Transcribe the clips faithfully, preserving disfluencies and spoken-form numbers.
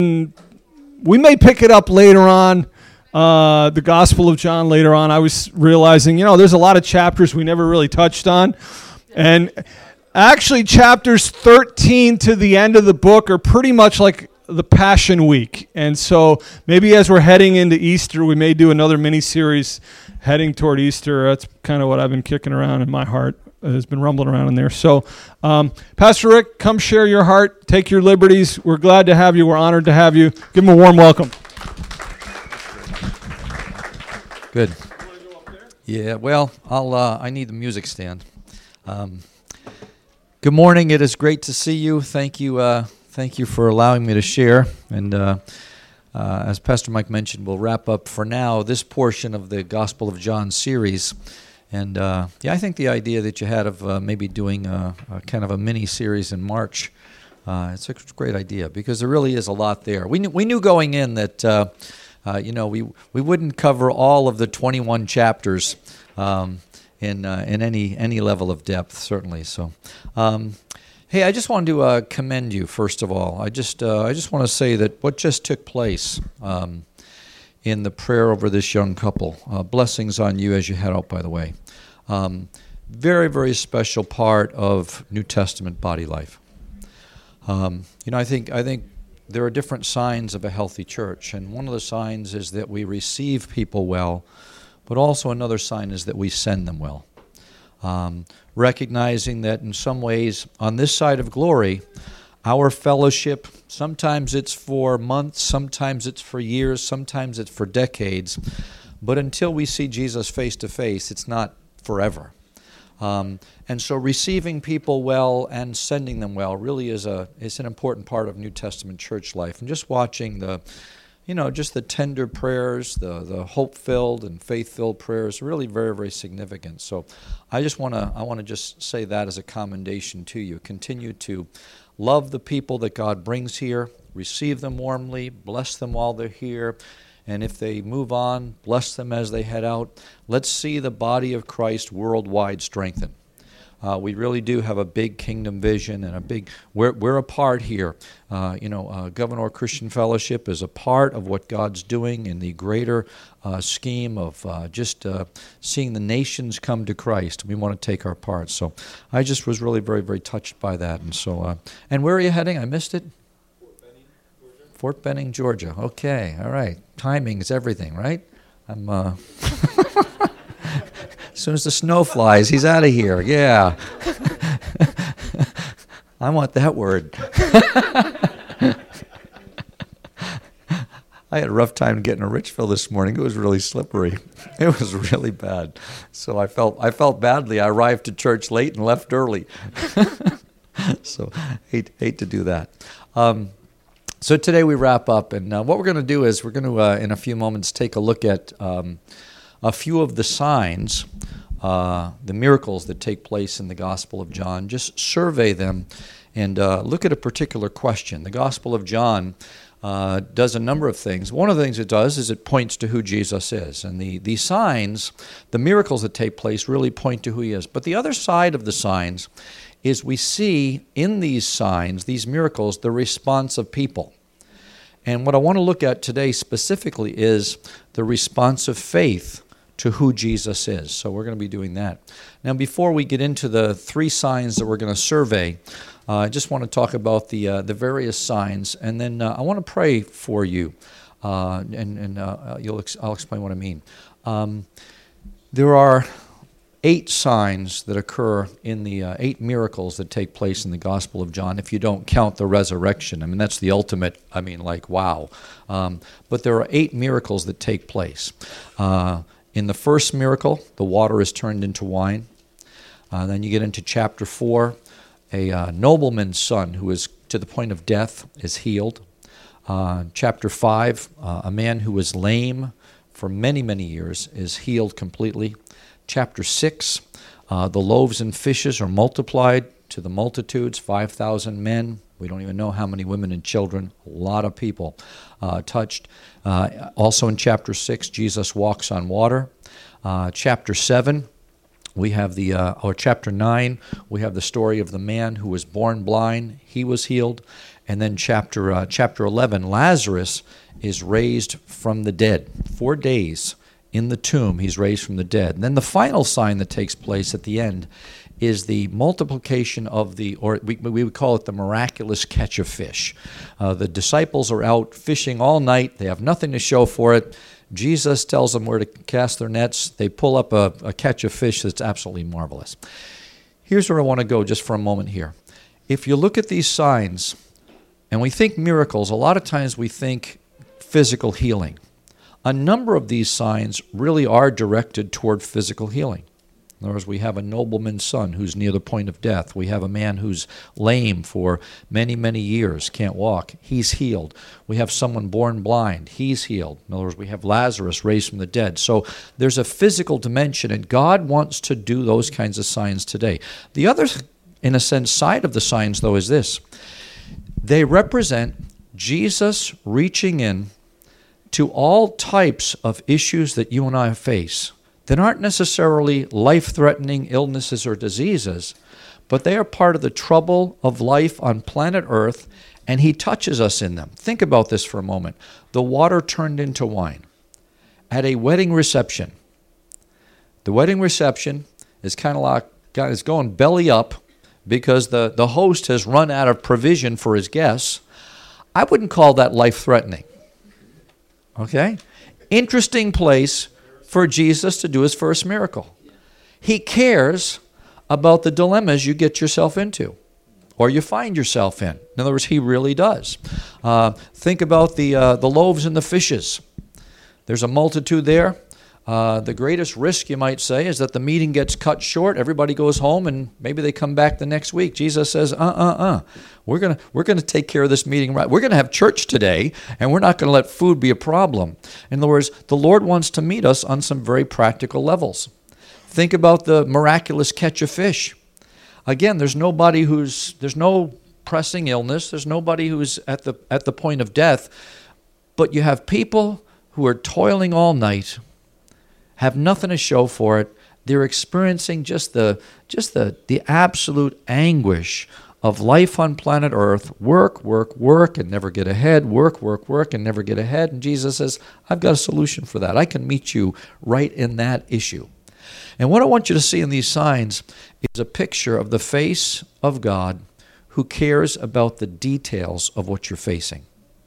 we may pick it up later on, uh, the Gospel of John later on. I was realizing, you know, there's a lot of chapters we never really touched on. And actually, chapters thirteen to the end of the book are pretty much like the Passion Week. And so maybe as we're heading into Easter, we may do another mini-series heading toward Easter. That's kind of what I've been kicking around in my heart. Has been rumbling around in there. So, um, Pastor Rick, come share your heart. Take your liberties. We're glad to have you. We're honored to have you. Give him a warm welcome. Good. Yeah, well, I'll. Uh, I need the music stand. Um, good morning. It is great to see you. Thank you. Uh, thank you for allowing me to share. And uh, uh, as Pastor Mike mentioned, we'll wrap up for now this portion of the Gospel of John series. And uh, yeah, I think the idea that you had of uh, maybe doing a, a kind of a mini series in March, uh, it's a great idea because there really is a lot there. We knew, we knew going in that uh, uh, you know we we wouldn't cover all of the twenty-one chapters um, in uh, in any any level of depth, certainly. So, um, hey, I just wanted to uh, commend you first of all. I just uh, I just want to say that what just took place. Um, in the prayer over this young couple. Uh, blessings on you as you head out, by the way. Um, very, very special part of New Testament body life. Um, you know, I think I think there are different signs of a healthy church, and one of the signs is that we receive people well, but also another sign is that we send them well. Um, recognizing that in some ways, on this side of glory, our fellowship, sometimes it's for months, sometimes it's for years, sometimes it's for decades. But until we see Jesus face to face, it's not forever. Um, and so receiving people well and sending them well really is a is an important part of New Testament church life. And just watching the, you know, just the tender prayers, the the hope-filled and faith-filled prayers, really very, very significant. So I just want to I want to just say that as a commendation to you. Continue to love the people that God brings here, receive them warmly, bless them while they're here, and if they move on, bless them as they head out. Let's see the body of Christ worldwide strengthen. Uh, we really do have a big kingdom vision and a big, we're, we're a part here. Uh, you know, uh, Gouverneur Christian Fellowship is a part of what God's doing in the greater uh, scheme of uh, just uh, seeing the nations come to Christ. We want to take our part. So I just was really very, very touched by that. And so, uh, and where are you heading? I missed it? Fort Benning, Georgia. Fort Benning, Georgia. Okay, all right. Timing is everything, right? I'm... Uh As soon as the snow flies, he's out of here. Yeah. I want that word. I had a rough time getting to Richville this morning. It was really slippery. It was really bad. So I felt I felt badly. I arrived to church late and left early. So hate hate to do that. Um, so today we wrap up, and uh, what we're going to do is we're going to, uh, in a few moments, take a look at um, a few of the signs, uh, the miracles that take place in the Gospel of John. Just survey them and uh, look at a particular question. The Gospel of John uh, does a number of things. One of the things it does is it points to who Jesus is. And the, the signs, the miracles that take place really point to who he is. But the other side of the signs is we see in these signs, these miracles, the response of people. And what I want to look at today specifically is the response of faith to who Jesus is. So we're going to be doing that. Now, before we get into the three signs that we're going to survey, uh, I just want to talk about the uh, the various signs, and then uh, I want to pray for you, uh, and and uh, you'll ex- I'll explain what I mean. Um, there are eight signs that occur in the uh, eight miracles that take place in the Gospel of John, if you don't count the resurrection. I mean, that's the ultimate, I mean, like, wow. Um, but there are eight miracles that take place. Uh, In the first miracle, the water is turned into wine. Uh, then you get into chapter four. A uh, nobleman's son who is to the point of death is healed. Uh, chapter five, uh, a man who was lame for many, many years is healed completely. Chapter six, uh, the loaves and fishes are multiplied to the multitudes, five thousand men. We don't even know how many women and children, a lot of people uh, touched. Uh, also in chapter six, Jesus walks on water. Uh, chapter seven, we have the, uh, or chapter nine, we have the story of the man who was born blind. He was healed. And then chapter uh, chapter eleven, Lazarus is raised from the dead. Four days in the tomb, he's raised from the dead. And then the final sign that takes place at the end is the multiplication of the, or we, we would call it the miraculous catch of fish. Uh, the disciples are out fishing all night. They have nothing to show for it. Jesus tells them where to cast their nets. They pull up a, a catch of fish that's absolutely marvelous. Here's where I want to go just for a moment here. If you look at these signs, and we think miracles, a lot of times we think physical healing. A number of these signs really are directed toward physical healing. In other words, we have a nobleman's son who's near the point of death. We have a man who's lame for many, many years, can't walk. He's healed. We have someone born blind. He's healed. In other words, we have Lazarus raised from the dead. So there's a physical dimension, and God wants to do those kinds of signs today. The other, in a sense, side of the signs, though, is this. They represent Jesus reaching in to all types of issues that you and I face that aren't necessarily life-threatening illnesses or diseases, but they are part of the trouble of life on planet Earth, and he touches us in them. Think about this for a moment. The water turned into wine at a wedding reception. The wedding reception is kind of like, is going belly up because the, the host has run out of provision for his guests. I wouldn't call that life-threatening. Okay? Interesting place for Jesus to do his first miracle. He cares about the dilemmas you get yourself into or you find yourself in. In other words, he really does. Uh, think about the, uh, the loaves and the fishes. There's a multitude there. Uh, the greatest risk, you might say, is that the meeting gets cut short. Everybody goes home, and maybe they come back the next week. Jesus says, uh, uh, uh. We're gonna we're gonna take care of this meeting right. We're gonna have church today, and we're not gonna let food be a problem. In other words, the Lord wants to meet us on some very practical levels. Think about the miraculous catch of fish. Again, there's nobody who's there's no pressing illness. There's nobody who's at the at the point of death, but you have people who are toiling all night, have nothing to show for it. They're experiencing just the just the, the absolute anguish of life on planet Earth. Work, work, work, and never get ahead. Work, work, work, and never get ahead. And Jesus says, I've got a solution for that. I can meet you right in that issue. And what I want you to see in these signs is a picture of the face of God who cares about the details of what you're facing.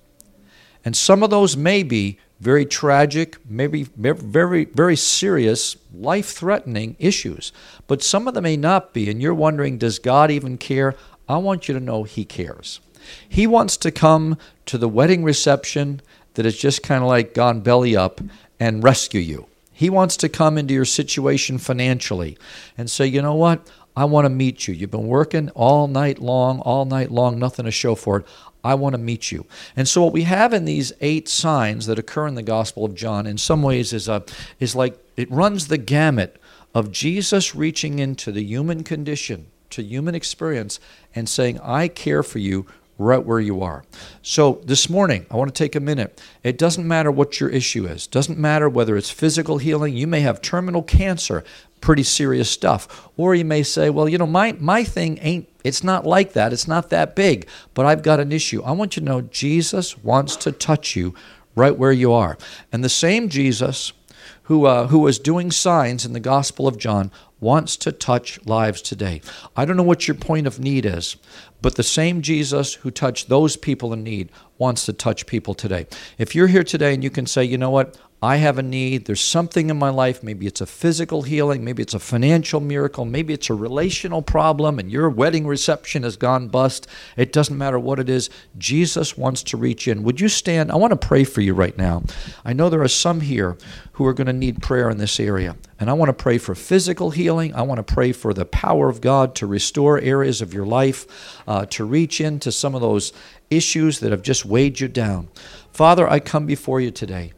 And some of those may be very tragic, maybe very, very serious, life-threatening issues. But some of them may not be, and you're wondering, does God even care? I want you to know he cares. He wants to come to the wedding reception that has just kind of like gone belly up and rescue you. He wants to come into your situation financially and say, you know what? I want to meet you. You've been working all night long, all night long, nothing to show for it. I want to meet you. And so what we have in these eight signs that occur in the Gospel of John, in some ways is a, is like it runs the gamut of Jesus reaching into the human condition, to human experience, and saying, I care for you right where you are. So this morning, I want to take a minute. It doesn't matter what your issue is. It doesn't matter whether it's physical healing. You may have terminal cancer, pretty serious stuff. Or you may say, well, you know, my, my thing ain't, it's not like that. It's not that big, but I've got an issue. I want you to know Jesus wants to touch you right where you are. And the same Jesus who uh, who was doing signs in the Gospel of John wants to touch lives today. I don't know what your point of need is, but the same Jesus who touched those people in need wants to touch people today. If you're here today and you can say, you know what, I have a need, there's something in my life, maybe it's a physical healing, maybe it's a financial miracle, maybe it's a relational problem and your wedding reception has gone bust. It doesn't matter what it is. Jesus wants to reach in. Would you stand? I want to pray for you right now. I know there are some here who are going to need prayer in this area. And I want to pray for physical healing. I want to pray for the power of God to restore areas of your life, uh, to reach into some of those issues that have just weighed you down. Father, I come before you today.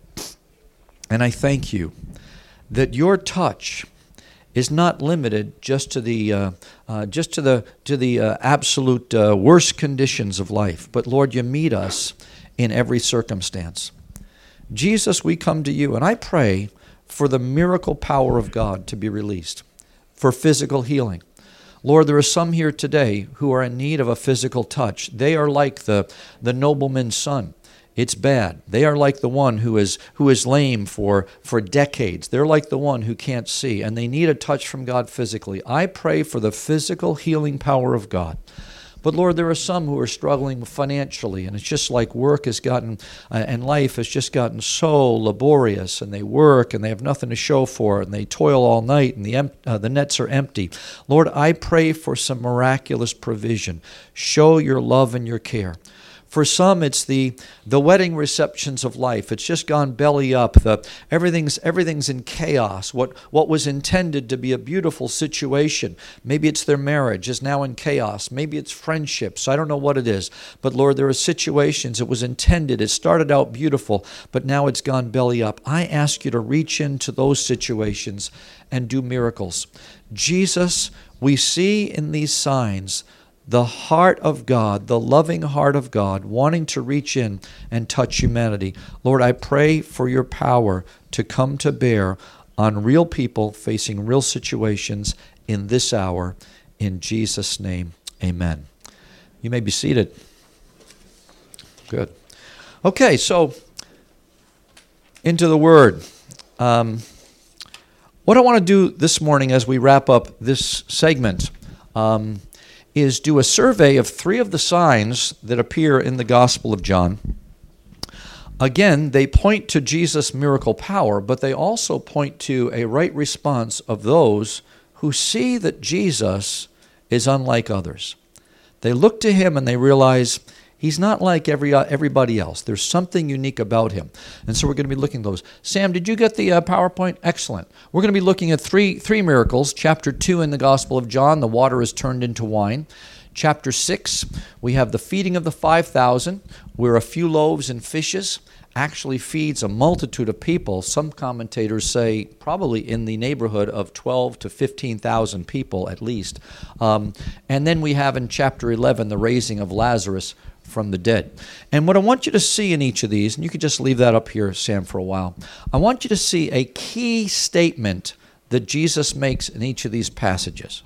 And I thank you that your touch is not limited just to the uh, uh, just to the to the uh, absolute uh, worst conditions of life, but Lord, you meet us in every circumstance. Jesus, we come to you, and I pray for the miracle power of God to be released, for physical healing. Lord, there are some here today who are in need of a physical touch. They are like the, the nobleman's son. It's bad. They are like the one who is who is lame for, for decades. They're like the one who can't see, and they need a touch from God physically. I pray for the physical healing power of God. But Lord, there are some who are struggling financially, and it's just like work has gotten, uh, and life has just gotten so laborious, and they work, and they have nothing to show for it, and they toil all night, and the, em- uh, the nets are empty. Lord, I pray for some miraculous provision. Show your love and your care. For some, it's the the wedding receptions of life. It's just gone belly up. The, everything's everything's in chaos. What what was intended to be a beautiful situation, maybe it's their marriage, is now in chaos. Maybe it's friendships. I don't know what it is. But Lord, there are situations. It was intended. It started out beautiful, but now it's gone belly up. I ask you to reach into those situations and do miracles. Jesus, we see in these signs the heart of God, the loving heart of God, wanting to reach in and touch humanity. Lord, I pray for your power to come to bear on real people facing real situations in this hour. In Jesus' name, amen. You may be seated. Good. Okay, so into the Word. Um, what I want to do this morning as we wrap up this segment um, is do a survey of three of the signs that appear in the Gospel of John. Again, they point to Jesus' miracle power, but they also point to a right response of those who see that Jesus is unlike others. They look to him and they realize he's not like every uh, everybody else. There's something unique about him. And so we're going to be looking at those. Sam, did you get the uh, PowerPoint? Excellent. We're going to be looking at three three miracles. Chapter two in the Gospel of John, the water is turned into wine. Chapter six, we have the feeding of the five thousand, where a few loaves and fishes actually feeds a multitude of people. Some commentators say probably in the neighborhood of twelve to fifteen thousand people at least. Um, and then we have in chapter eleven the raising of Lazarus from the dead. And what I want you to see in each of these, and you can just leave that up here, Sam, for a while. I want you to see a key statement that Jesus makes in each of these passages.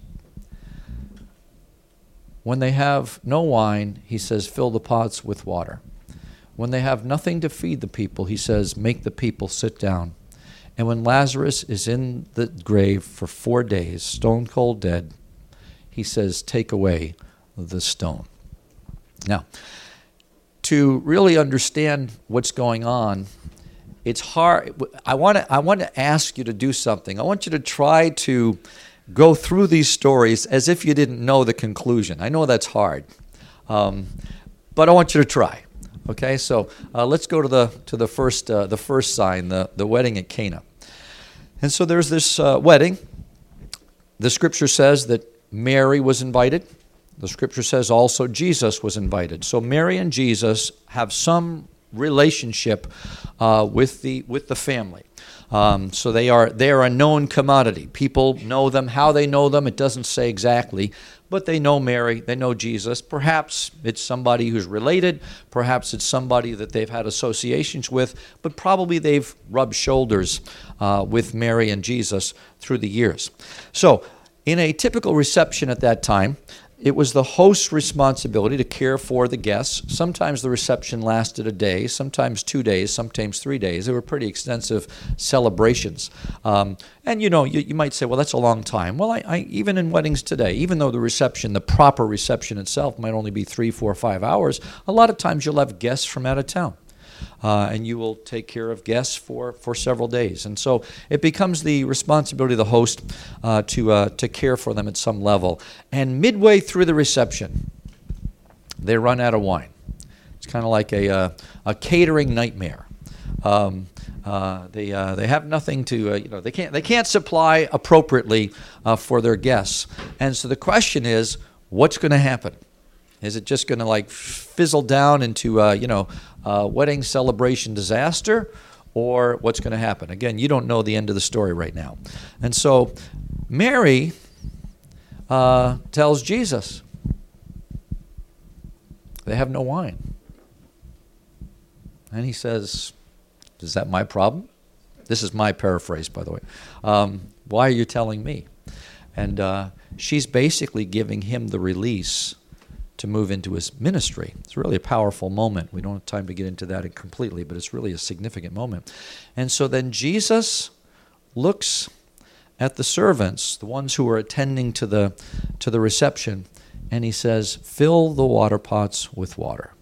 When they have no wine, he says, fill the pots with water. When they have nothing to feed the people, he says, make the people sit down. And when Lazarus is in the grave for four days, stone cold dead, he says, take away the stone. Now, to really understand what's going on, it's hard. I want to I want to ask you to do something. I want you to try to go through these stories as if you didn't know the conclusion. I know that's hard, um, but I want you to try. Okay, so uh, let's go to the to the first uh, the first sign, the the wedding at Cana. And so there's this uh, wedding. The scripture says that Mary was invited. The scripture says also Jesus was invited. So Mary and Jesus have some relationship uh, with the with the family. Um, so they are they are a known commodity. People know them. How they know them, it doesn't say exactly, but they know Mary, they know Jesus. Perhaps it's somebody who's related. Perhaps it's somebody that they've had associations with, but probably they've rubbed shoulders uh, with Mary and Jesus through the years. So in a typical reception at that time, it was the host's responsibility to care for the guests. Sometimes the reception lasted a day, sometimes two days, sometimes three days. They were pretty extensive celebrations. Um, and, you know, you, you might say, well, that's a long time. Well, I, I, even in weddings today, even though the reception, the proper reception itself might only be three, four, five hours, a lot of times you'll have guests from out of town. Uh, and you will take care of guests for, for several days. And so it becomes the responsibility of the host uh, to uh, to care for them at some level. And midway through the reception, they run out of wine. It's kind of like a, uh, a catering nightmare. Um, uh, they uh, they have nothing to uh, you know they can't they can't supply appropriately uh, for their guests. And so the question is, what's going to happen? Is it just going to like fizzle down into, uh, you know, uh, wedding celebration disaster, or what's going to happen? Again, you don't know the end of the story right now. And so Mary uh, tells Jesus, they have no wine. And he says, is that my problem? This is my paraphrase, by the way. Um, why are you telling me? And uh, she's basically giving him the release to move into his ministry. It's really a powerful moment. We don't have time to get into that completely, but it's really a significant moment. And so then Jesus looks at the servants, the ones who are attending to the to the reception, and he says, fill the water pots with water.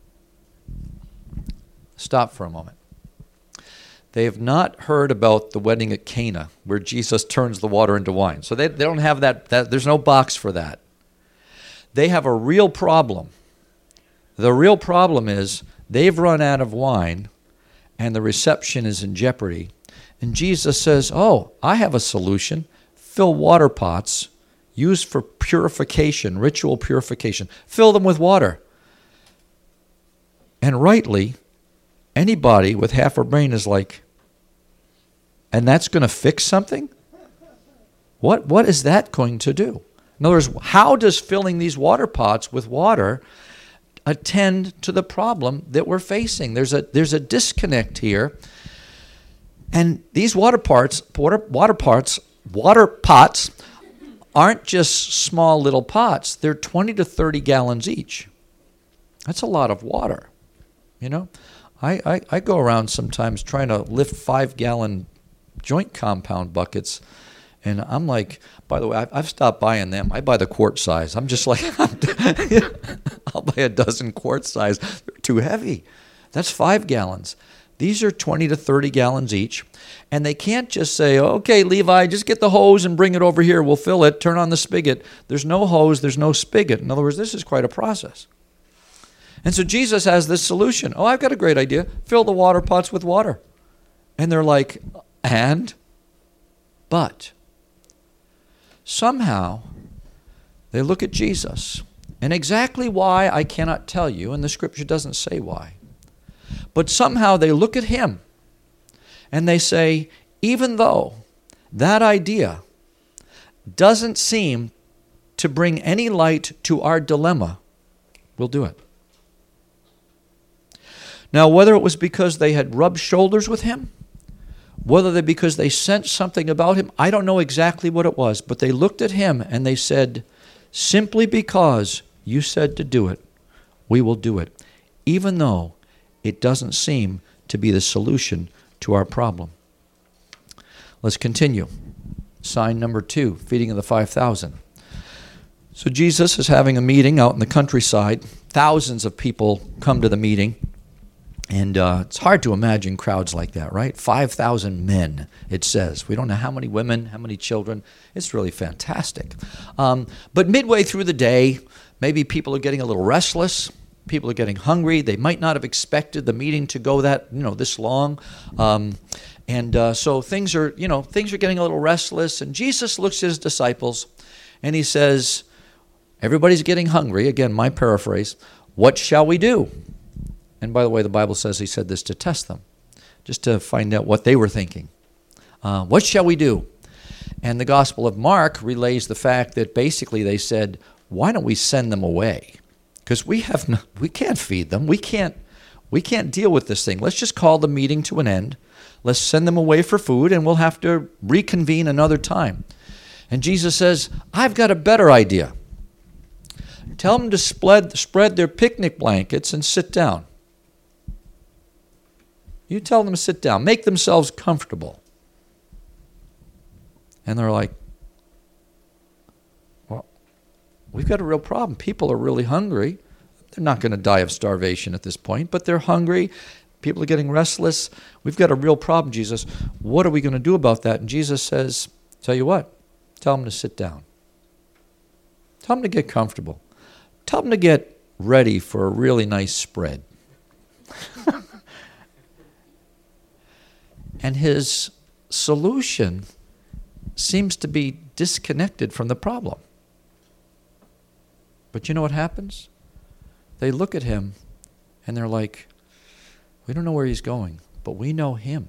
Stop for a moment. They have not heard about the wedding at Cana, where Jesus turns the water into wine. So they, they don't have that, that, there's no box for that. They have a real problem. The real problem is they've run out of wine, and the reception is in jeopardy. And Jesus says, oh, I have a solution. Fill water pots used for purification, ritual purification. Fill them with water. And rightly, anybody with half a brain is like, and that's going to fix something? What What is that going to do? In other words, how does filling these water pots with water attend to the problem that we're facing? There's a there's a disconnect here. And these water parts, water, water parts, water pots aren't just small little pots. They're twenty to thirty gallons each. That's a lot of water, you know. I, I, I go around sometimes trying to lift five-gallon joint compound buckets, and I'm like, by the way, I've, I've stopped buying them. I buy the quart size. I'm just like, I'll buy a dozen quart size. They're too heavy. That's five gallons. These are twenty to thirty gallons each, and they can't just say, okay, Levi, just get the hose and bring it over here. We'll fill it. Turn on the spigot. There's no hose. There's no spigot. In other words, this is quite a process. And so Jesus has this solution. Oh, I've got a great idea. Fill the water pots with water. And they're like, and? But somehow they look at Jesus. And exactly why, I cannot tell you, and the scripture doesn't say why. But somehow they look at him and they say, even though that idea doesn't seem to bring any light to our dilemma, we'll do it. Now, whether it was because they had rubbed shoulders with him, whether they because they sensed something about him, I don't know exactly what it was, but they looked at him and they said, simply because you said to do it, we will do it, even though it doesn't seem to be the solution to our problem. Let's continue. Sign number two, feeding of the five thousand. So Jesus is having a meeting out in the countryside. Thousands of people come to the meeting. And uh, it's hard to imagine crowds like that, right? five thousand men, it says. We don't know how many women, how many children. It's really fantastic. Um, but midway through the day, maybe people are getting a little restless. People are getting hungry. They might not have expected the meeting to go that, you know, this long. Um, and uh, so things are, you know, things are getting a little restless. And Jesus looks at his disciples and he says, everybody's getting hungry. Again, my paraphrase. What shall we do? And by the way, the Bible says he said this to test them, just to find out what they were thinking. Uh, what shall we do? And the Gospel of Mark relays the fact that basically they said, why don't we send them away? Because we have no, we can't feed them. We can't we can't deal with this thing. Let's just call the meeting to an end. Let's send them away for food, and we'll have to reconvene another time. And Jesus says, I've got a better idea. Tell them to spread, spread their picnic blankets and sit down. You tell them to sit down. Make themselves comfortable. And they're like, well, we've got a real problem. People are really hungry. They're not going to die of starvation at this point, but they're hungry. People are getting restless. We've got a real problem, Jesus. What are we going to do about that? And Jesus says, tell you what, tell them to sit down. Tell them to get comfortable. Tell them to get ready for a really nice spread. And his solution seems to be disconnected from the problem. But you know what happens? They look at him and they're like, we don't know where he's going, but we know him.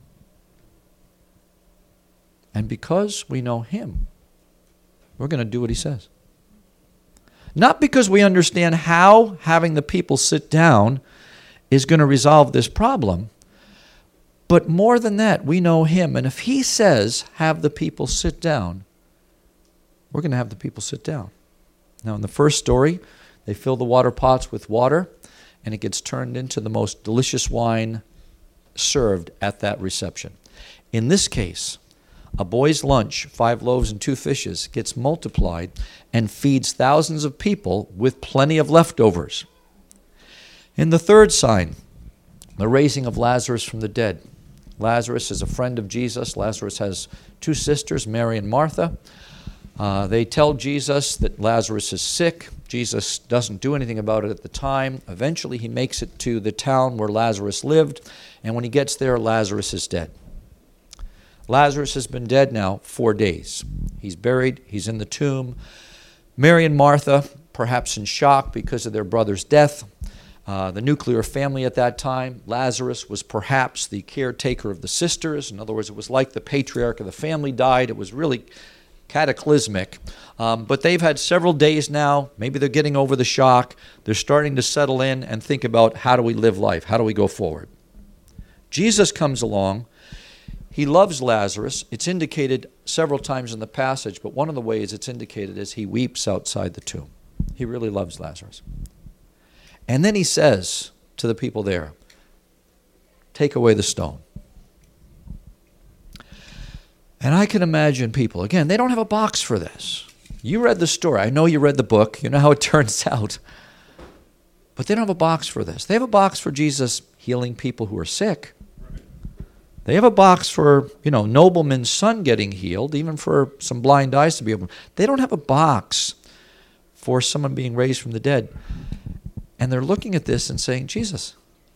And because we know him, we're going to do what he says. Not because we understand how having the people sit down is going to resolve this problem, but more than that, we know him. And if he says, have the people sit down, we're going to have the people sit down. Now, in the first story, they fill the water pots with water, and it gets turned into the most delicious wine served at that reception. In this case, a boy's lunch, five loaves and two fishes, gets multiplied and feeds thousands of people with plenty of leftovers. In the third sign, the raising of Lazarus from the dead. Lazarus is a friend of Jesus. Lazarus has two sisters, Mary and Martha. Uh, they tell Jesus that Lazarus is sick. Jesus doesn't do anything about it at the time. Eventually, he makes it to the town where Lazarus lived, and when he gets there, Lazarus is dead. Lazarus has been dead now four days. He's buried. He's in the tomb. Mary and Martha, perhaps in shock because of their brother's death, uh, the nuclear family at that time. Lazarus was perhaps the caretaker of the sisters. In other words, it was like the patriarch of the family died. It was really cataclysmic. Um, but they've had several days now. Maybe they're getting over the shock. They're starting to settle in and think about, how do we live life? How do we go forward? Jesus comes along. He loves Lazarus. It's indicated several times in the passage, but one of the ways it's indicated is he weeps outside the tomb. He really loves Lazarus. And then he says to the people there, take away the stone. And I can imagine people, again, they don't have a box for this. You read the story. I know you read the book. You know how it turns out. But they don't have a box for this. They have a box for Jesus healing people who are sick. They have a box for, you know, nobleman's son getting healed, even for some blind eyes to be opened. They don't have a box for someone being raised from the dead. And they're looking at this and saying, Jesus,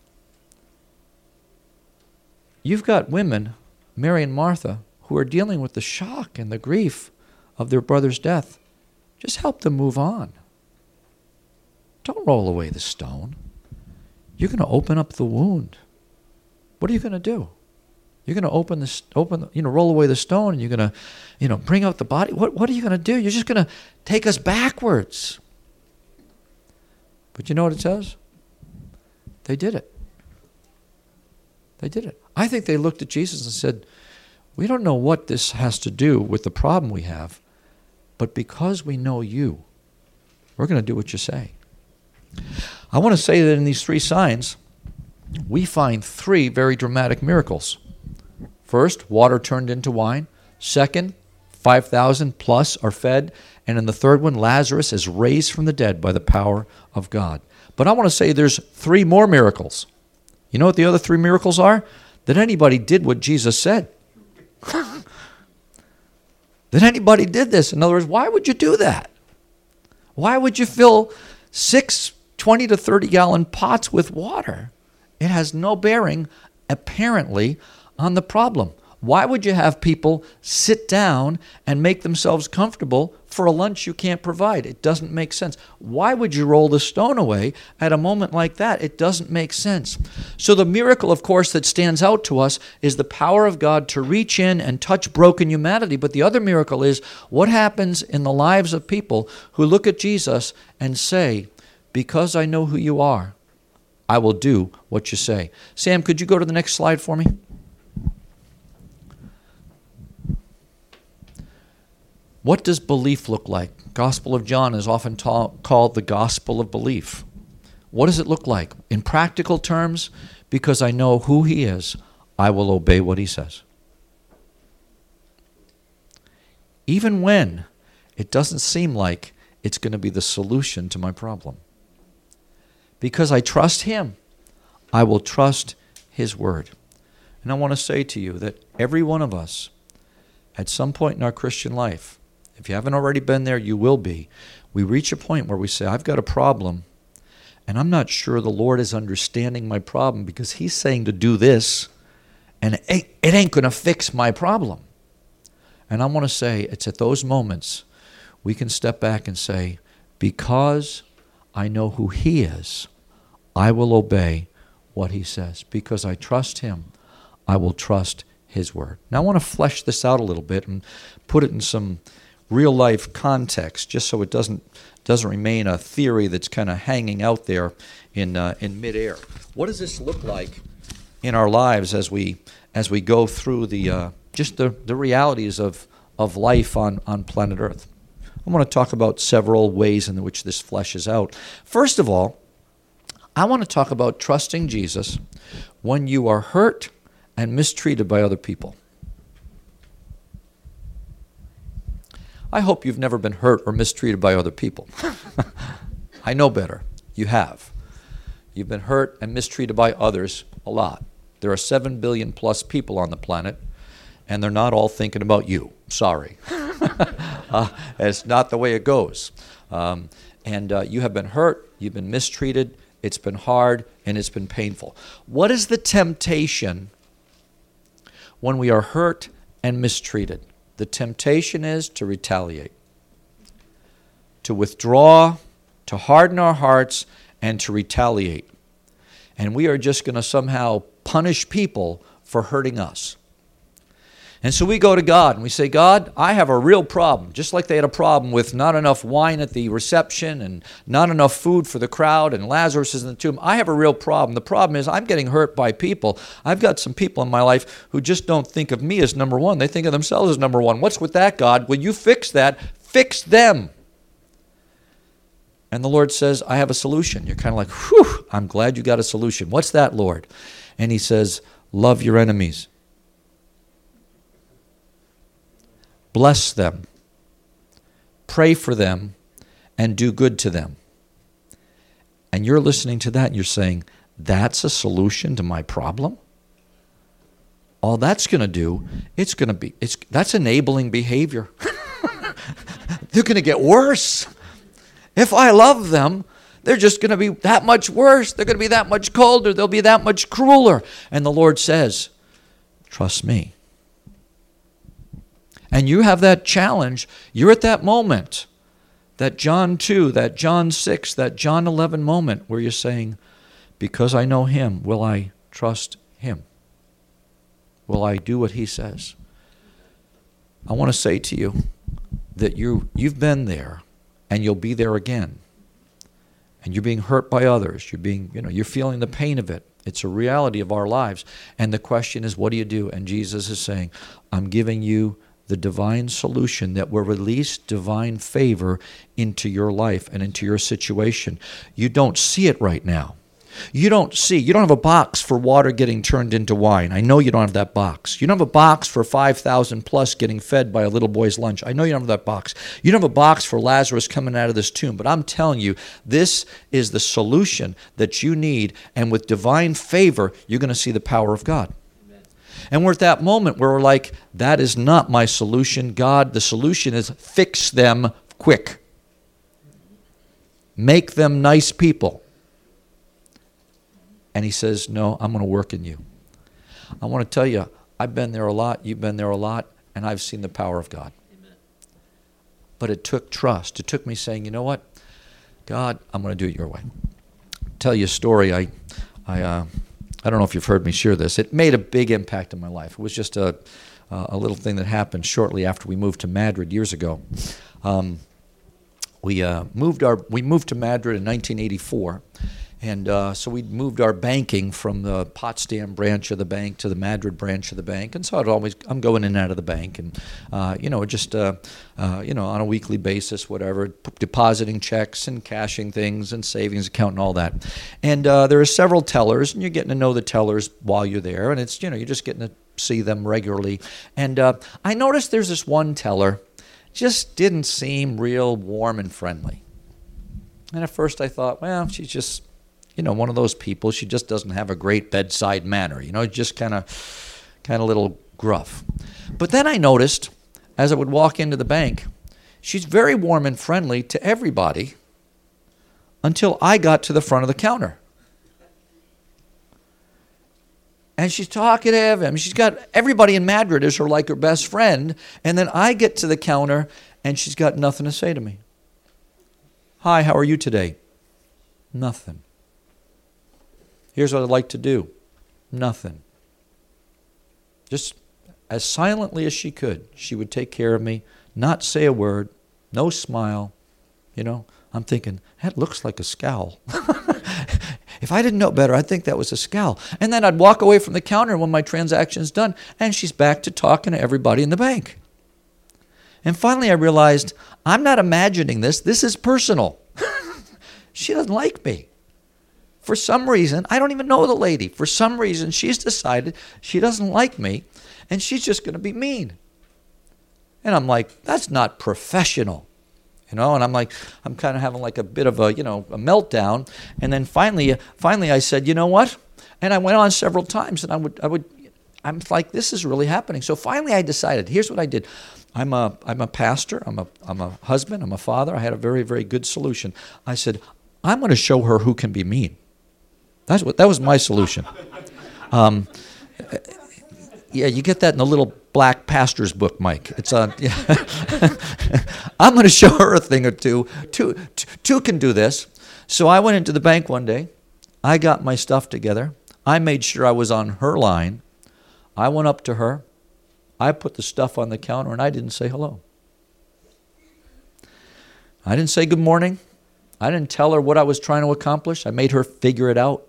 you've got women, Mary and Martha, who are dealing with the shock and the grief of their brother's death. Just help them move on. Don't roll away the stone. You're going to open up the wound. What are you going to do? You're going to open this, open, you know, roll away the stone, and you're going to, you know, bring out the body. What, what are you going to do? You're just going to take us backwards. But you know what it says? They did it. They did it. I think they looked at Jesus and said, we don't know what this has to do with the problem we have, but because we know you, we're going to do what you say. I want to say that in these three signs, we find three very dramatic miracles. First, water turned into wine. Second, five thousand plus are fed. And in the third one, Lazarus is raised from the dead by the power of God. But I want to say there's three more miracles. You know what the other three miracles are? That anybody did what Jesus said. That anybody did this. In other words, why would you do that? Why would you fill six twenty to thirty gallon pots with water? It has no bearing, apparently, on the problem. Why would you have people sit down and make themselves comfortable for a lunch you can't provide? It doesn't make sense. Why would you roll the stone away at a moment like that? It doesn't make sense. So the miracle, of course, that stands out to us is the power of God to reach in and touch broken humanity. But the other miracle is what happens in the lives of people who look at Jesus and say, because I know who you are, I will do what you say. Sam, could you go to the next slide for me? What does belief look like? Gospel of John is often ta- called the gospel of belief. What does it look like? In practical terms, because I know who he is, I will obey what he says. Even when it doesn't seem like it's going to be the solution to my problem. Because I trust him, I will trust his word. And I want to say to you that every one of us, at some point in our Christian life, if you haven't already been there, you will be. We reach a point where we say, I've got a problem, and I'm not sure the Lord is understanding my problem because he's saying to do this, and it ain't going to fix my problem. And I want to say, it's at those moments we can step back and say, because I know who he is, I will obey what he says. Because I trust him, I will trust his word. Now I want to flesh this out a little bit and put it in some real-life context, just so it doesn't doesn't remain a theory that's kind of hanging out there in uh, in midair. What does this look like in our lives as we as we go through the uh, just the, the realities of, of life on, on planet Earth? I want to talk about several ways in which this fleshes out. First of all, I want to talk about trusting Jesus when you are hurt and mistreated by other people. I hope you've never been hurt or mistreated by other people. I know better. You have. You've been hurt and mistreated by others a lot. There are seven billion plus people on the planet, and they're not all thinking about you. Sorry. uh, it's not the way it goes. Um, and uh, you have been hurt, you've been mistreated, it's been hard, and it's been painful. What is the temptation when we are hurt and mistreated? The temptation is to retaliate, to withdraw, to harden our hearts, and to retaliate. And we are just going to somehow punish people for hurting us. And so we go to God and we say, God, I have a real problem. Just like they had a problem with not enough wine at the reception and not enough food for the crowd and Lazarus is in the tomb. I have a real problem. The problem is I'm getting hurt by people. I've got some people in my life who just don't think of me as number one. They think of themselves as number one. What's with that, God? Will you fix that? Fix them. And the Lord says, I have a solution. You're kind of like, whew, I'm glad you got a solution. What's that, Lord? And he says, love your enemies. Bless them, pray for them, and do good to them. And you're listening to that and you're saying, that's a solution to my problem? All that's going to do, it's going to be, it's that's enabling behavior. They're going to get worse. If I love them, they're just going to be that much worse. They're going to be that much colder. They'll be that much crueler. And the Lord says, trust me. And you have that challenge. You're at that moment, that John two, that John six, that John eleven moment where you're saying, because I know him, will I trust him? Will I do what he says? I want to say to you that you, you've been there and you'll be there again. And you're being hurt by others. You're being, you know, you're feeling the pain of it. It's a reality of our lives. And the question is, what do you do? And Jesus is saying, I'm giving you the divine solution that will release divine favor into your life and into your situation. You don't see it right now. You don't see, you don't have a box for water getting turned into wine. I know you don't have that box. You don't have a box for five thousand plus getting fed by a little boy's lunch. I know you don't have that box. You don't have a box for Lazarus coming out of this tomb. But I'm telling you, this is the solution that you need. And with divine favor, you're going to see the power of God. And we're at that moment where we're like, that is not my solution. God, the solution is fix them quick. Make them nice people. And he says, no, I'm going to work in you. I want to tell you, I've been there a lot, you've been there a lot, and I've seen the power of God. Amen. But it took trust. It took me saying, you know what? God, I'm going to do it your way. I'll tell you a story. I, I, uh, I don't know if you've heard me share this. It made a big impact in my life. It was just a, uh, a little thing that happened shortly after we moved to Madrid years ago. Um, we uh, moved our we moved to Madrid in nineteen eighty-four, and uh, so we moved our banking from the Potsdam branch of the bank to the Madrid branch of the bank. And so I'd always I'm going in and out of the bank, and uh, you know just uh, uh, you know on a weekly basis, whatever, p- depositing checks and cashing things and savings account and all that. And uh, there are several tellers, and you're getting to know the tellers while you're there, and it's you know you're just getting to see them regularly. And uh, I noticed there's this one teller just didn't seem real warm and friendly. And at first I thought, well, she's just, you know, one of those people. She just doesn't have a great bedside manner, you know, just kind of, kind of little gruff. But then I noticed, as I would walk into the bank, she's very warm and friendly to everybody until I got to the front of the counter. And she's talkative. I mean, she's got everybody in Madrid is her like her best friend. And then I get to the counter, and she's got nothing to say to me. Hi, how are you today? Nothing. Here's what I'd like to do. Nothing. Just as silently as she could, she would take care of me, not say a word, no smile. You know, I'm thinking, that looks like a scowl. If I didn't know better, I'd think that was a scowl. And then I'd walk away from the counter when my transaction's done, and she's back to talking to everybody in the bank. And finally I realized, I'm not imagining this. This is personal. She doesn't like me. For some reason, I don't even know the lady. For some reason, she's decided she doesn't like me, and she's just going to be mean. And I'm like, that's not professional. You know, and I'm like, I'm kind of having like a bit of a, you know, a meltdown. And then finally, finally I said, you know what? And I went on several times, and I would, I would, I'm like, this is really happening. So finally I decided, here's what I did. I'm a, I'm a pastor, I'm a, I'm a husband, I'm a father. I had a very, very good solution. I said, I'm going to show her who can be mean. That's what, that was my solution. Um, yeah, you get that in the little black pastor's book, Mike. It's on. Yeah. I'm going to show her a thing or two. Two, two. Two can do this. So I went into the bank one day. I got my stuff together. I made sure I was on her line. I went up to her. I put the stuff on the counter, and I didn't say hello. I didn't say good morning. I didn't tell her what I was trying to accomplish. I made her figure it out.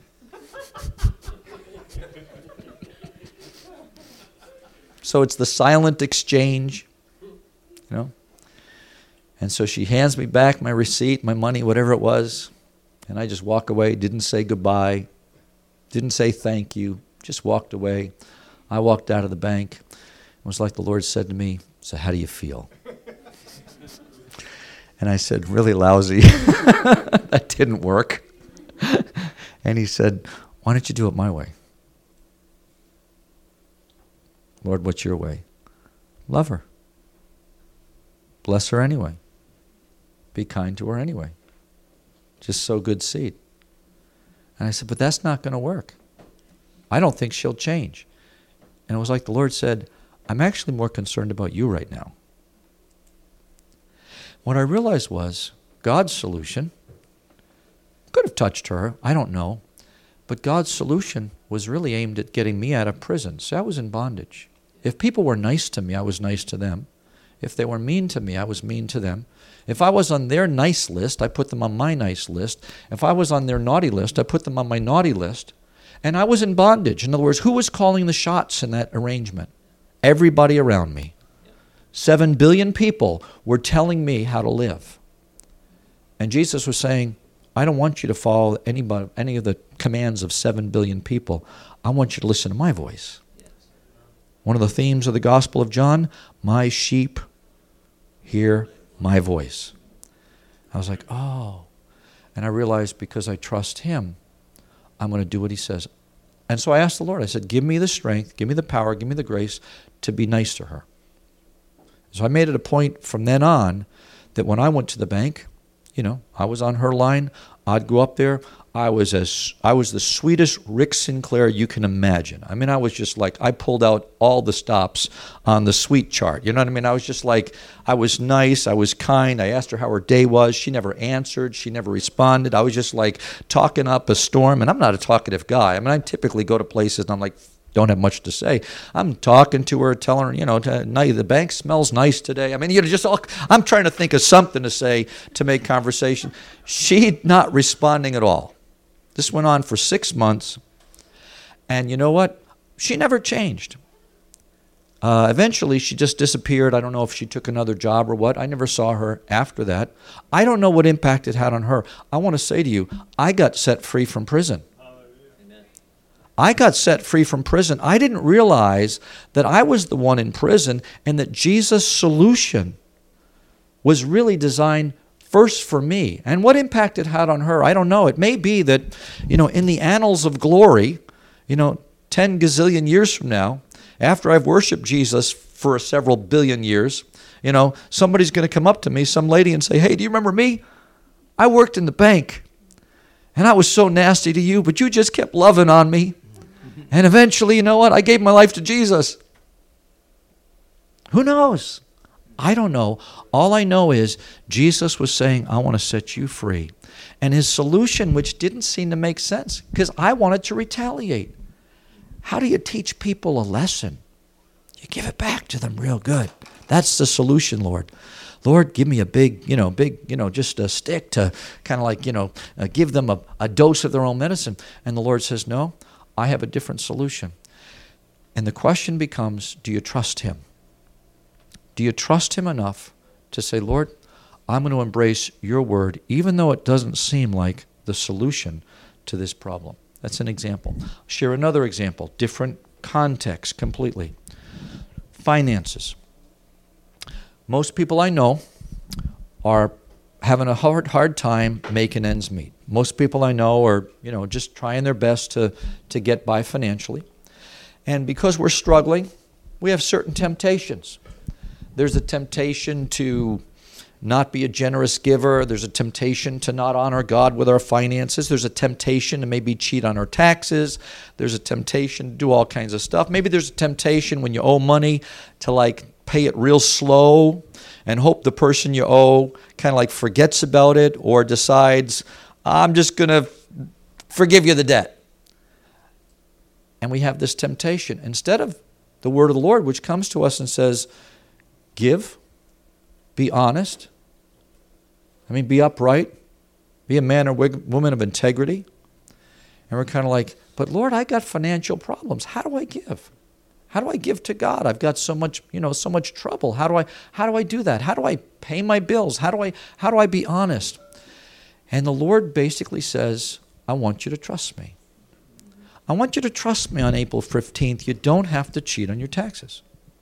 So it's the silent exchange, you know. And so she hands me back my receipt, my money, whatever it was, and I just walk away, didn't say goodbye, didn't say thank you, just walked away. I walked out of the bank. It was like the Lord said to me, so how do you feel? And I said, really lousy. That didn't work. And he said, why don't you do it my way? Lord, what's your way? Love her. Bless her anyway. Be kind to her anyway. Just sow good seed. And I said, but that's not going to work. I don't think she'll change. And it was like the Lord said, I'm actually more concerned about you right now. What I realized was God's solution could have touched her, I don't know, but God's solution was really aimed at getting me out of prison. So I was in bondage. If people were nice to me, I was nice to them. If they were mean to me, I was mean to them. If I was on their nice list, I put them on my nice list. If I was on their naughty list, I put them on my naughty list. And I was in bondage. In other words, who was calling the shots in that arrangement? Everybody around me. Seven billion people were telling me how to live. And Jesus was saying, I don't want you to follow anybody, any of the commands of seven billion people. I want you to listen to my voice. One of the themes of the Gospel of John, my sheep hear my voice. I was like, oh. And I realized because I trust him, I'm going to do what he says. And so I asked the Lord, I said, give me the strength, give me the power, give me the grace to be nice to her. So I made it a point from then on that when I went to the bank, you know, I was on her line, I'd go up there, I was as I was the sweetest Rick Sinclair you can imagine. I mean, I was just like, I pulled out all the stops on the sweet chart. You know what I mean? I was just like, I was nice, I was kind. I asked her how her day was. She never answered. She never responded. I was just like talking up a storm. And I'm not a talkative guy. I mean, I typically go to places and I'm like, don't have much to say. I'm talking to her, telling her, you know, to, the bank smells nice today. I mean, you know, just all, I'm trying to think of something to say to make conversation. She not responding at all. This went on for six months, and you know what? She never changed. Uh, eventually, she just disappeared. I don't know if she took another job or what. I never saw her after that. I don't know what impact it had on her. I want to say to you, I got set free from prison. I got set free from prison. I didn't realize that I was the one in prison and that Jesus' solution was really designed first for me. And what impact it had on her, I don't know. It may be that, you know, in the annals of glory, you know, ten gazillion years from now, after I've worshiped Jesus for several billion years, you know, somebody's going to come up to me, some lady, and say, hey, do you remember me? I worked in the bank, and I was so nasty to you, but you just kept loving on me. And eventually, you know what? I gave my life to Jesus. Who knows? I don't know. All I know is Jesus was saying, I want to set you free. And his solution, which didn't seem to make sense, because I wanted to retaliate. How do you teach people a lesson? You give it back to them real good. That's the solution, Lord. Lord, give me a big, you know, big, you know, just a stick to kind of like, you know, uh, give them a, a dose of their own medicine. And the Lord says, no, I have a different solution. And the question becomes, do you trust him? Do you trust him enough to say, Lord, I'm going to embrace your word, even though it doesn't seem like the solution to this problem? That's an example. I'll share another example, different context completely. Finances. Most people I know are having a hard, hard time making ends meet. Most people I know are, you know, just trying their best to, to get by financially. And because we're struggling, we have certain temptations. There's a temptation to not be a generous giver. There's a temptation to not honor God with our finances. There's a temptation to maybe cheat on our taxes. There's a temptation to do all kinds of stuff. Maybe there's a temptation when you owe money to like pay it real slow and hope the person you owe kind of like forgets about it or decides, I'm just going to forgive you the debt. And we have this temptation. Instead of the word of the Lord, which comes to us and says, give, be honest, I mean, be upright, be a man or woman of integrity. And we're kind of like, but Lord, I got financial problems. How do I give? How do I give to God? I've got so much, you know, so much trouble. How do I, how do I do that? How do I pay my bills? How do I, how do I be honest? And the Lord basically says, I want you to trust me. I want you to trust me on April fifteenth. You don't have to cheat on your taxes.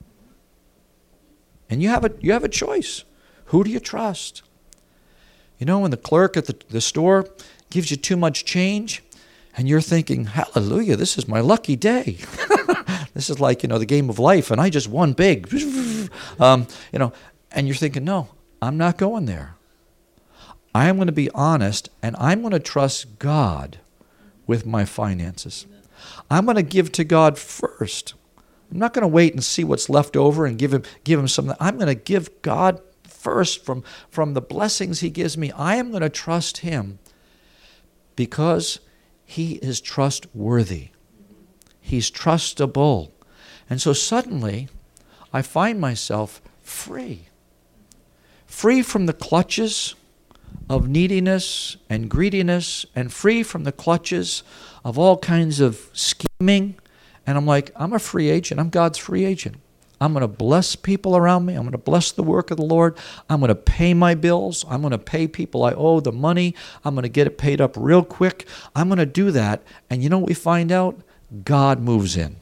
And you have a, you have a choice. Who do you trust? You know, when the clerk at the, the store gives you too much change and you're thinking, hallelujah, this is my lucky day. This is like, you know, the game of life and I just won big. Um, you know, and you're thinking, no, I'm not going there. I am going to be honest and I'm going to trust God with my finances. I'm going to give to God first. I'm not going to wait and see what's left over and give him give him something. I'm going to give God first from, from the blessings he gives me. I am going to trust him because he is trustworthy. He's trustable. And so suddenly I find myself free. Free from the clutches of neediness and greediness and free from the clutches of all kinds of scheming. And I'm like, I'm a free agent. I'm God's free agent. I'm going to bless people around me. I'm going to bless the work of the Lord. I'm going to pay my bills. I'm going to pay people I owe the money. I'm going to get it paid up real quick. I'm going to do that. And you know what we find out? God moves in.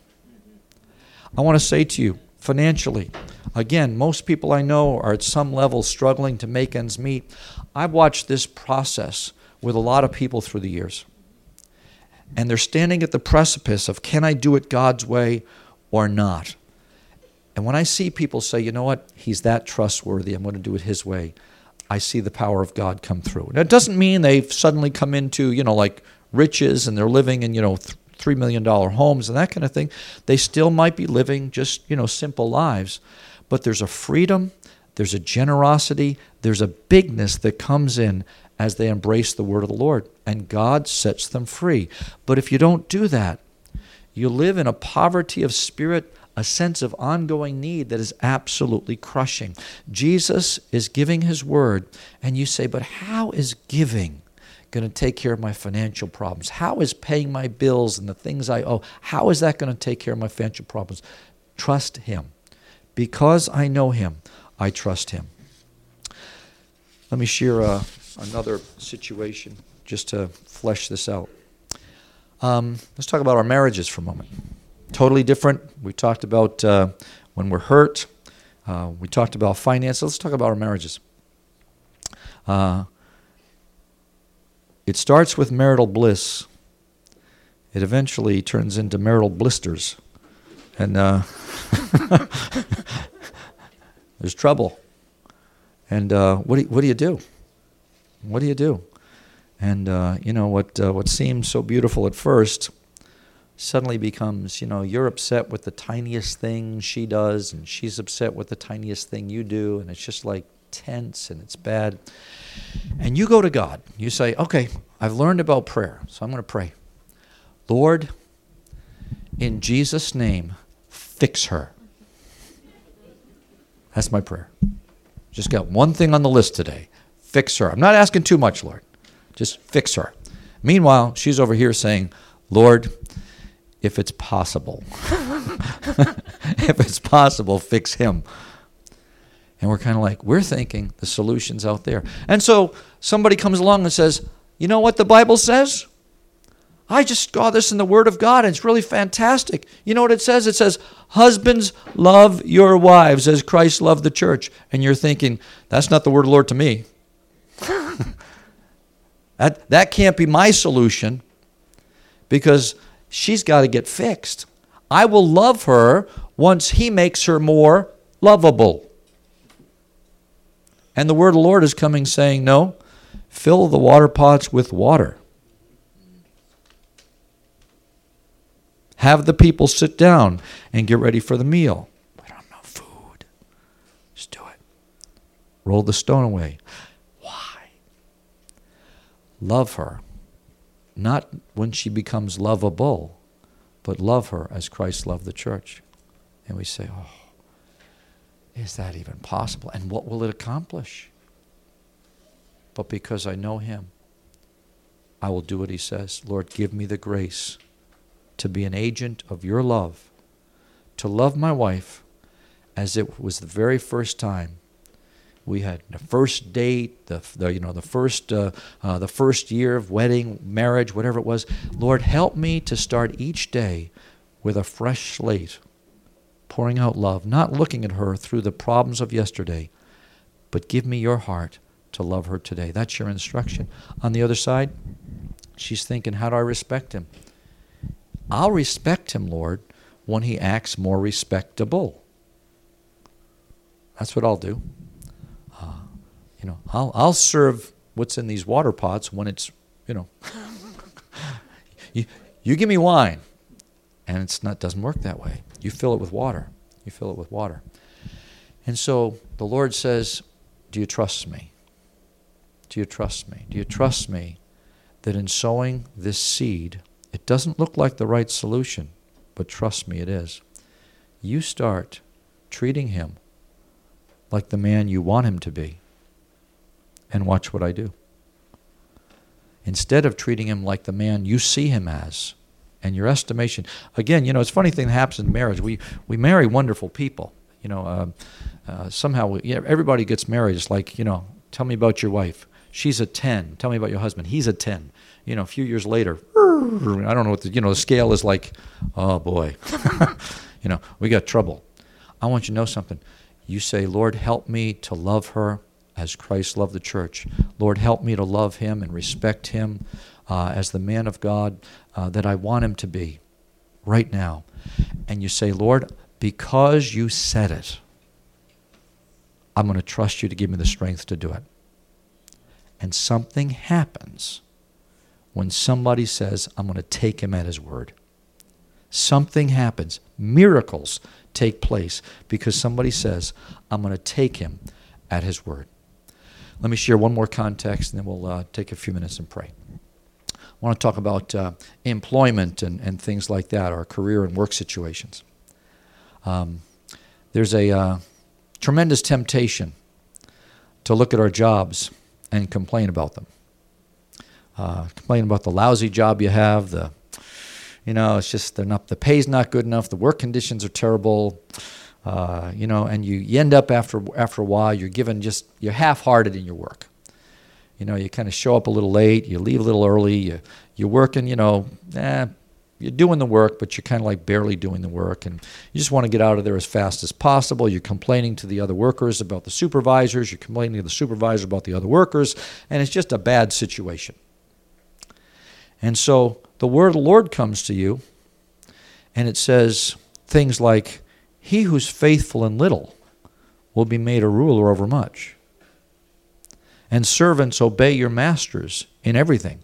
I want to say to you, financially, again, most people I know are at some level struggling to make ends meet. I've watched this process with a lot of people through the years. And they're standing at the precipice of, can I do it God's way or not? And when I see people say, you know what, he's that trustworthy, I'm going to do it his way, I see the power of God come through. Now, it doesn't mean they've suddenly come into, you know, like riches and they're living in, you know, th- three million dollars homes and that kind of thing. They still might be living just, you know, simple lives. But there's a freedom, there's a generosity, there's a bigness that comes in as they embrace the word of the Lord. And God sets them free. But if you don't do that, you live in a poverty of spirit, a sense of ongoing need that is absolutely crushing. Jesus is giving his word, and you say, but how is giving going to take care of my financial problems? How is paying my bills and the things I owe, how is that going to take care of my financial problems? Trust him. Because I know him, I trust him. Let me share uh, another situation just to flesh this out. Um, let's talk about our marriages for a moment. Totally different. We talked about uh, when we're hurt. Uh, we talked about finances. Let's talk about our marriages. Uh, it starts with marital bliss. It eventually turns into marital blisters. And uh, there's trouble. And uh, what do you, what do you do? What do you do? And uh, you know what? Uh, what seems so beautiful at first suddenly becomes, you know, you're upset with the tiniest thing she does, and she's upset with the tiniest thing you do, and it's just like tense and it's bad. And you go to God. You say, okay, I've learned about prayer, so I'm going to pray. Lord, in Jesus' name, fix her. That's my prayer. Just got one thing on the list today. Fix her. I'm not asking too much, Lord. Just fix her. Meanwhile, she's over here saying, Lord, if it's possible, if it's possible, fix him. And we're kind of like, we're thinking the solution's out there. And so somebody comes along and says, you know what the Bible says? I just saw this in the Word of God, and it's really fantastic. You know what it says? It says, husbands, love your wives as Christ loved the church. And you're thinking, that's not the word of the Lord to me. that, that can't be my solution, because she's got to get fixed. I will love her once he makes her more lovable. And the word of the Lord is coming saying, no, fill the water pots with water. Have the people sit down and get ready for the meal. We don't have no food. Just do it. Roll the stone away. Why? Love her. Not when she becomes lovable, but love her as Christ loved the church. And we say, oh, is that even possible? And what will it accomplish? But because I know him, I will do what he says. Lord, give me the grace to be an agent of your love, to love my wife as it was the very first time we had the first date, the, the you know the first uh, uh, the first year of wedding, marriage, whatever it was. Lord, help me to start each day with a fresh slate, pouring out love, not looking at her through the problems of yesterday, but give me your heart to love her today. That's your instruction. On the other side, she's thinking, how do I respect him? I'll respect him, Lord, when he acts more respectable. That's what I'll do. Uh, you know, I'll I'll serve what's in these water pots when it's, you know, you, you give me wine, and it's not doesn't work that way. You fill it with water. You fill it with water. And so the Lord says, do you trust me? Do you trust me? Do you trust me that in sowing this seed, it doesn't look like the right solution, but trust me, it is. You start treating him like the man you want him to be, and watch what I do. Instead of treating him like the man you see him as, and your estimation. Again, you know, it's a funny thing that happens in marriage. We we marry wonderful people. You know, uh, uh, somehow we, yeah, everybody gets married. It's like, you know, tell me about your wife. She's a ten. Tell me about your husband. He's a ten. You know, a few years later, I don't know what the, you know, the scale is like, oh boy, you know, we got trouble. I want you to know something. You say, Lord, help me to love her as Christ loved the church. Lord, help me to love him and respect him uh, as the man of God uh, that I want him to be right now. And you say, Lord, because you said it, I'm going to trust you to give me the strength to do it. And something happens when somebody says, I'm going to take him at his word. Something happens. Miracles take place because somebody says, I'm going to take him at his word. Let me share one more context, and then we'll uh, take a few minutes and pray. I want to talk about uh, employment and, and things like that, our career and work situations. Um, there's a uh, tremendous temptation to look at our jobs and complain about them. Uh, complain about the lousy job you have, the, you know, it's just they're not, the pay's not good enough, the work conditions are terrible, uh, you know, and you, you end up after after a while, you're given just, you're half-hearted in your work. You know, you kind of show up a little late, you leave a little early, you, you're working, you know, eh, you're doing the work, but you're kind of like barely doing the work, and you just want to get out of there as fast as possible. You're complaining to the other workers about the supervisors, you're complaining to the supervisor about the other workers, and it's just a bad situation. And so the word of the Lord comes to you, and it says things like, he who's faithful in little will be made a ruler over much. And servants, obey your masters in everything.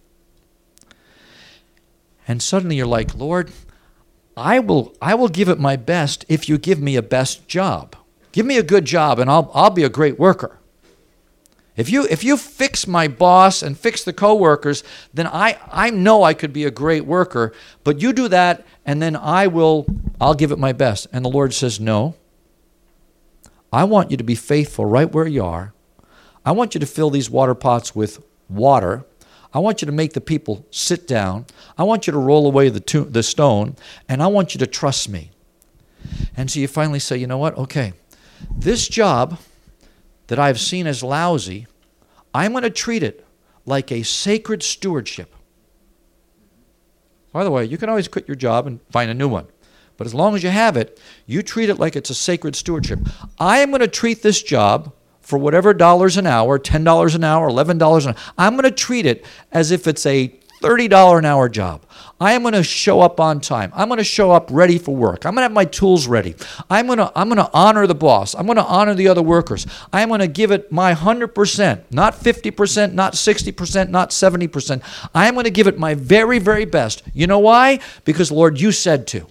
And suddenly you're like, Lord, I will I will give it my best if you give me a best job. Give me a good job, and I'll I'll be a great worker. If you if you fix my boss and fix the coworkers, then I, I know I could be a great worker, but you do that, and then I will I'll give it my best. And the Lord says, no. I want you to be faithful right where you are. I want you to fill these water pots with water. I want you to make the people sit down. I want you to roll away the to- the stone, and I want you to trust me. And so you finally say, you know what? Okay, this job that I've seen as lousy, I'm going to treat it like a sacred stewardship. By the way, you can always quit your job and find a new one. But as long as you have it, you treat it like it's a sacred stewardship. I am going to treat this job for whatever dollars an hour, ten dollars an hour, eleven dollars an hour. I'm going to treat it as if it's a thirty dollars an hour job. I am going to show up on time. I'm going to show up ready for work. I'm going to have my tools ready. I'm going to I'm going to honor the boss. I'm going to honor the other workers. I'm going to give it my one hundred percent, not fifty percent, not sixty percent, not seventy percent. I am going to give it my very, very best. You know why? Because, Lord, you said to.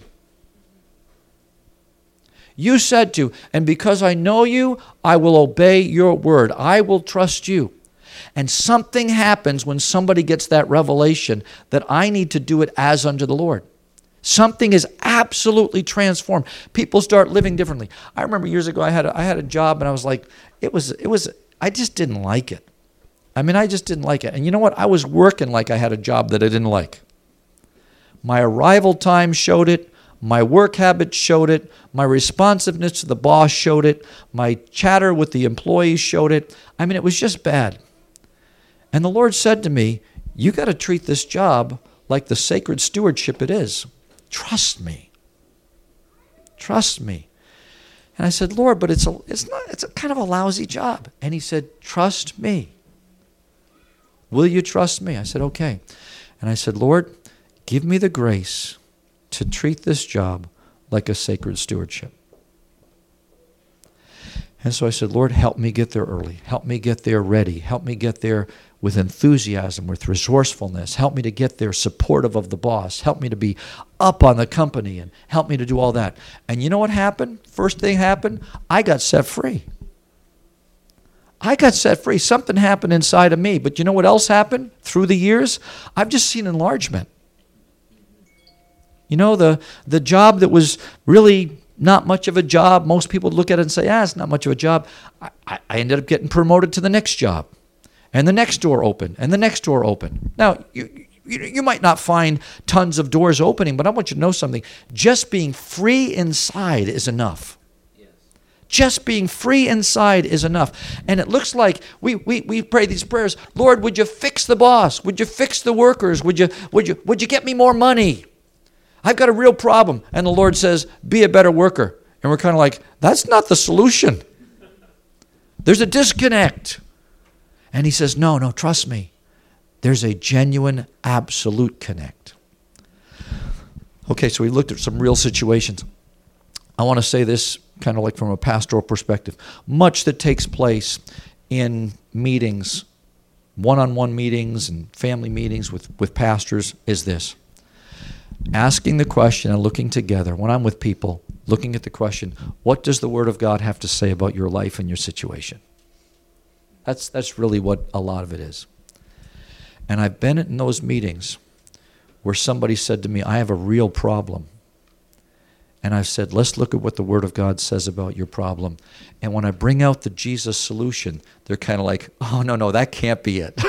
You said to, and because I know you, I will obey your word. I will trust you. And something happens when somebody gets that revelation that I need to do it as unto the Lord. Something is absolutely transformed. People start living differently. I remember years ago I had a, I had a job and I was like, it was it was I just didn't like it. I mean, I just didn't like it. And you know what? I was working like I had a job that I didn't like. My arrival time showed it. My work habits showed it. My responsiveness to the boss showed it. My chatter with the employees showed it. I mean, it was just bad. And the Lord said to me, you got to treat this job like the sacred stewardship it is. Trust me. Trust me. And I said, Lord, but it's a, it's not, it's a kind of a lousy job. And he said, trust me. Will you trust me? I said, okay. And I said, Lord, give me the grace to treat this job like a sacred stewardship. And so I said, Lord, help me get there early. Help me get there ready. Help me get there with enthusiasm, with resourcefulness. Help me to get there supportive of the boss. Help me to be up on the company and help me to do all that. And you know what happened? First thing happened, I got set free. I got set free. Something happened inside of me. But you know what else happened through the years? I've just seen enlargement. You know, the, the job that was really not much of a job, most people would look at it and say, ah, it's not much of a job. I, I ended up getting promoted to the next job. And the next door opened, and the next door opened. Now, you, you, you might not find tons of doors opening, but I want you to know something. Just being free inside is enough. Yes. Just being free inside is enough. And it looks like we, we, we pray these prayers, Lord, would you fix the boss? Would you fix the workers? Would you, would you, would you get me more money? I've got a real problem. And the Lord says, be a better worker. And we're kind of like, that's not the solution. There's a disconnect. And he says, no, no, trust me. There's a genuine, absolute connect. Okay, so we looked at some real situations. I want to say this kind of like from a pastoral perspective. Much that takes place in meetings, one-on-one meetings and family meetings with, with pastors is this. Asking the question and looking together, when I'm with people, looking at the question, what does the Word of God have to say about your life and your situation? That's that's really what a lot of it is. And I've been in those meetings where somebody said to me, I have a real problem. And I've said, let's look at what the Word of God says about your problem. And when I bring out the Jesus solution, they're kind of like, oh, no, no, that can't be it.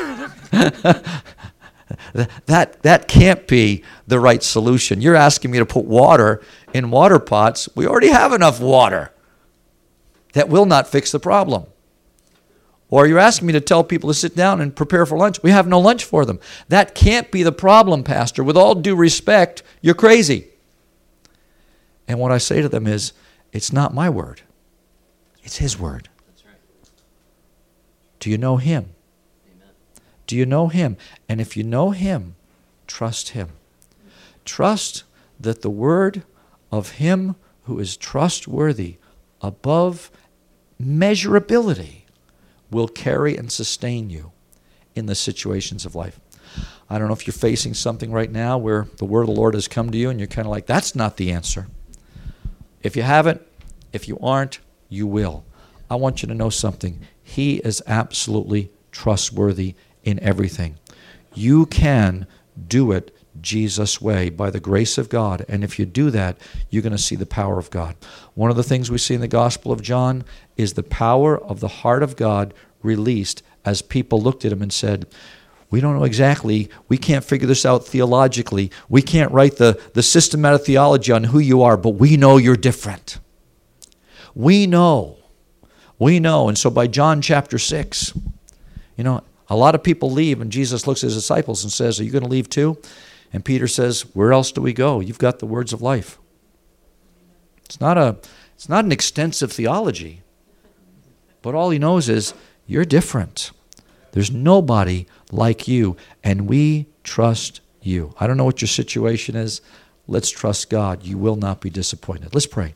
that, that can't be the right solution. You're asking me to put water in water pots. We already have enough water. That will not fix the problem. Or you're asking me to tell people to sit down and prepare for lunch. We have no lunch for them. That can't be the problem, Pastor. With all due respect, you're crazy. And what I say to them is, it's not my word. It's His word. That's right. Do you know Him? Amen. Do you know Him? And if you know Him, trust Him. Trust that the word of Him who is trustworthy above measurability will carry and sustain you in the situations of life. I don't know if you're facing something right now where the word of the Lord has come to you and you're kind of like, that's not the answer. If you haven't, if you aren't, you will. I want you to know something. He is absolutely trustworthy in everything. You can do it Jesus' way by the grace of God. And if you do that, you're going to see the power of God. One of the things we see in the Gospel of John is the power of the heart of God released as people looked at Him and said, we don't know exactly, we can't figure this out theologically. We can't write the, the systematic theology on who you are, but we know you're different. We know. We know. And so by John chapter six, you know, a lot of people leave, and Jesus looks at his disciples and says, are you going to leave too? And Peter says, where else do we go? You've got the words of life. It's not a, it's not an extensive theology, but all he knows is you're different. There's nobody like you, and we trust you. I don't know what your situation is. Let's trust God. You will not be disappointed. Let's pray.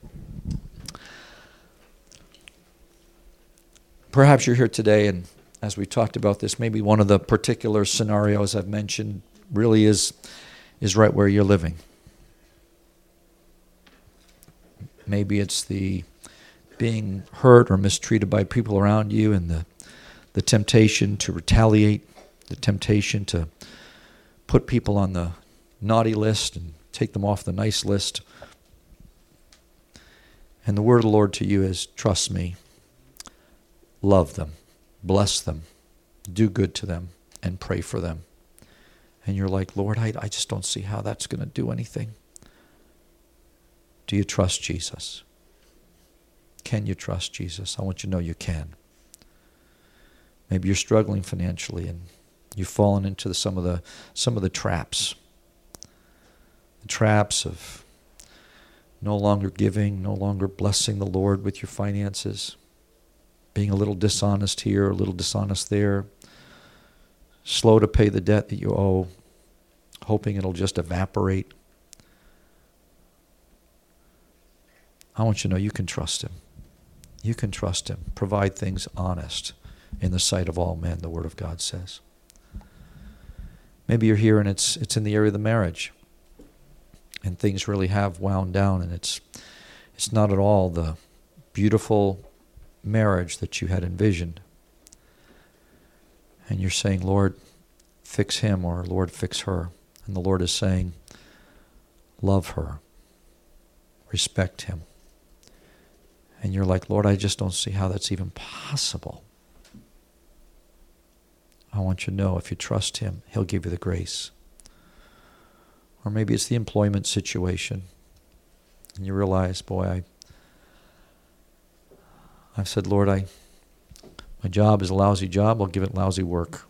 Perhaps you're here today, and as we talked about this, maybe one of the particular scenarios I've mentioned really is, is right where you're living. Maybe it's the being hurt or mistreated by people around you, and the, the temptation to retaliate, the temptation to put people on the naughty list and take them off the nice list. And the word of the Lord to you is, trust me, love them, bless them, do good to them, and pray for them. And you're like, Lord, I, I just don't see how that's going to do anything. Do you trust Jesus? Can you trust Jesus? I want you to know you can. Maybe you're struggling financially and you've fallen into the, some of the some of the traps. The traps of no longer giving, no longer blessing the Lord with your finances, being a little dishonest here, a little dishonest there, slow to pay the debt that you owe, hoping it'll just evaporate. I want you to know you can trust him. You can trust him. Provide things honest in the sight of all men, the Word of God says. Maybe you're here and it's it's in the area of the marriage, and things really have wound down, and it's it's not at all the beautiful marriage that you had envisioned. And you're saying, Lord, fix him, or Lord, fix her. And the Lord is saying, love her, respect him. And you're like, Lord, I just don't see how that's even possible. I want you to know if you trust him, he'll give you the grace. Or maybe it's the employment situation. And you realize, boy, I, I've said, Lord, I, my job is a lousy job. I'll give it lousy work.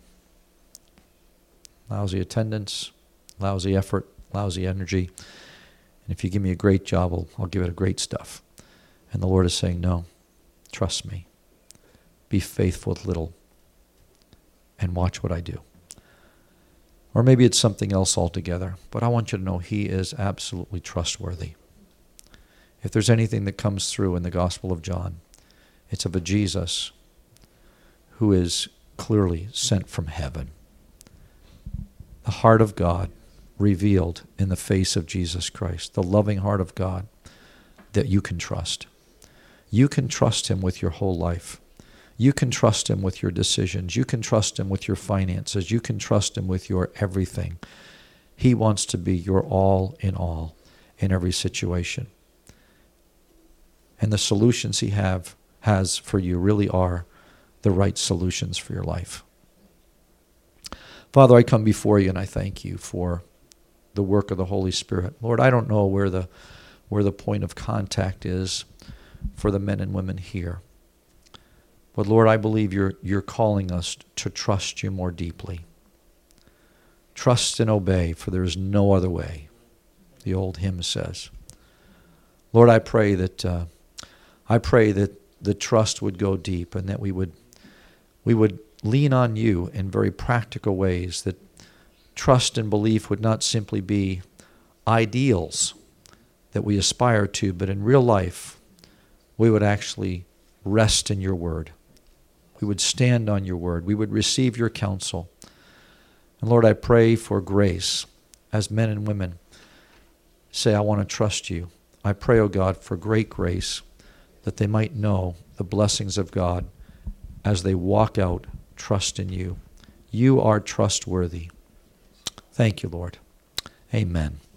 Lousy attendance, lousy effort, lousy energy. And if you give me a great job, I'll, I'll give it a great stuff. And the Lord is saying, no, trust me. Be faithful with little and watch what I do. Or maybe it's something else altogether. But I want you to know he is absolutely trustworthy. If there's anything that comes through in the Gospel of John, it's of a Jesus who is clearly sent from heaven. The heart of God revealed in the face of Jesus Christ. The loving heart of God that you can trust. You can trust him with your whole life. You can trust him with your decisions. You can trust him with your finances. You can trust him with your everything. He wants to be your all in all in every situation. And the solutions he have has for you really are the right solutions for your life. Father, I come before you and I thank you for the work of the Holy Spirit. Lord, I don't know where the where the point of contact is for the men and women here. But Lord, I believe you're you're calling us to trust you more deeply. Trust and obey, for there is no other way, the old hymn says. Lord, I pray that uh, I pray that the trust would go deep, and that we would we would lean on you in very practical ways, that trust and belief would not simply be ideals that we aspire to, but in real life, we would actually rest in your word. We would stand on your word. We would receive your counsel. And Lord, I pray for grace as men and women say, I want to trust you. I pray, oh God, for great grace, that they might know the blessings of God as they walk out, trust in you. You are trustworthy. Thank you, Lord. Amen.